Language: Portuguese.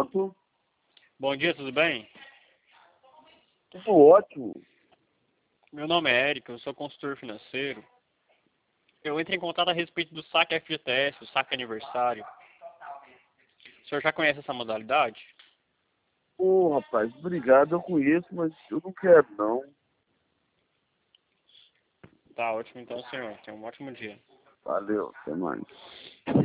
Pronto. Bom dia, tudo bem? Tudo ótimo. Meu nome é Érico, eu sou consultor financeiro. Eu entro em contato a respeito do saque FGTS, o saque aniversário. O senhor já conhece essa modalidade? Ô, rapaz, obrigado, eu conheço, mas eu não quero, não. Tá ótimo então, senhor. Tenha um ótimo dia. Valeu, até mais.